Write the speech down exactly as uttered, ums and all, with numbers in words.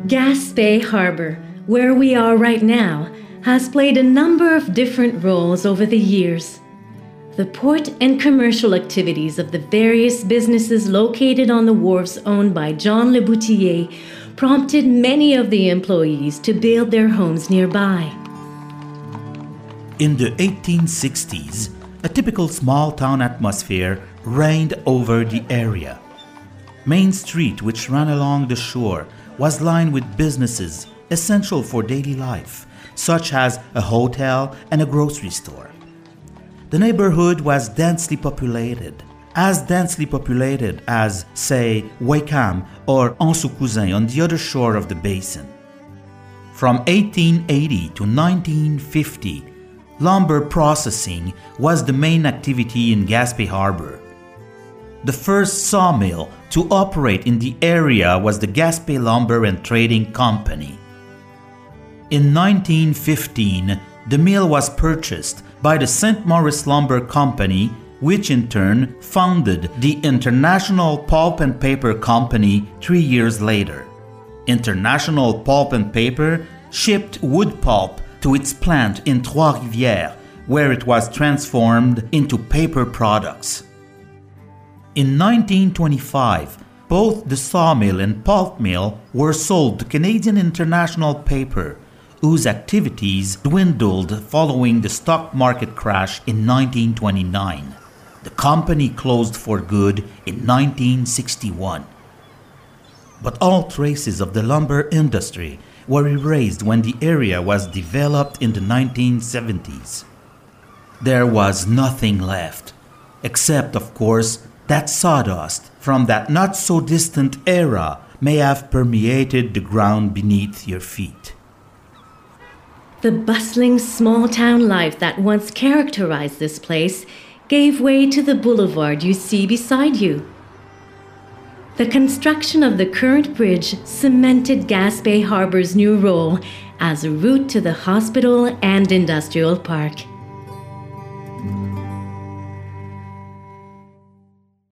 Gaspé Harbor, where we are right now, has played a number of different roles over the years. The port and commercial activities of the various businesses located on the wharves owned by John Leboutier prompted many of the employees to build their homes nearby. In the eighteen sixties, a typical small-town atmosphere reigned over the area. Main Street, which ran along the shore, was lined with businesses essential for daily life, such as a hotel and a grocery store. The neighborhood was densely populated, as densely populated as, say, Wakeham or Anse-aux-Cousins on the other shore of the basin. From eighteen eighty to nineteen fifty, lumber processing was the main activity in Gaspé Harbor. The first sawmill to operate in the area was the Gaspé Lumber and Trading Company. In nineteen fifteen, the mill was purchased by the Saint Maurice Lumber Company, which in turn founded the International Pulp and Paper Company three years later. International Pulp and Paper shipped wood pulp to its plant in Trois-Rivières, where it was transformed into paper products. In nineteen twenty-five, both the sawmill and pulp mill were sold to Canadian International Paper, whose activities dwindled following the stock market crash in nineteen twenty-nine. The company closed for good in nineteen sixty-one. But all traces of the lumber industry were erased when the area was developed in the nineteen seventies. There was nothing left, except, of course, that sawdust from that not-so-distant era may have permeated the ground beneath your feet. The bustling small-town life that once characterized this place gave way to the boulevard you see beside you. The construction of the current bridge cemented Gaspé Harbor's new role as a route to the hospital and industrial park.